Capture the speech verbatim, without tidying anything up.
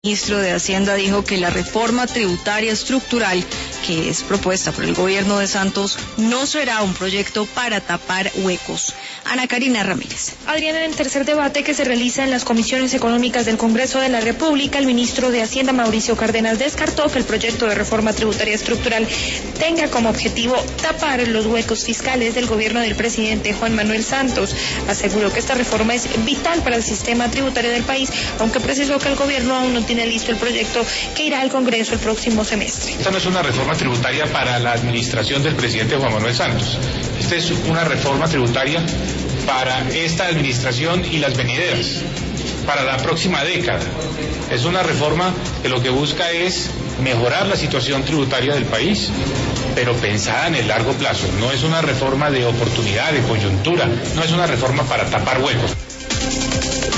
El ministro de Hacienda dijo que la reforma tributaria estructural que es propuesta por el gobierno de Santos no será un proyecto para tapar huecos. Ana Karina Ramírez. Adriana, en el tercer debate que se realiza en las comisiones económicas del Congreso de la República, el ministro de Hacienda, Mauricio Cárdenas, descartó que el proyecto de reforma tributaria estructural tenga como objetivo tapar los huecos fiscales del gobierno del presidente Juan Manuel Santos. Aseguró que esta reforma es vital para el sistema tributario del país, aunque precisó que el gobierno aún no tiene listo el proyecto que irá al Congreso el próximo semestre. Esta no es una reforma tributaria para la administración del presidente Juan Manuel Santos. Esta es una reforma tributaria para esta administración y las venideras, para la próxima década. Es una reforma que lo que busca es mejorar la situación tributaria del país, pero pensada en el largo plazo. No es una reforma de oportunidad, de coyuntura, no es una reforma para tapar huecos.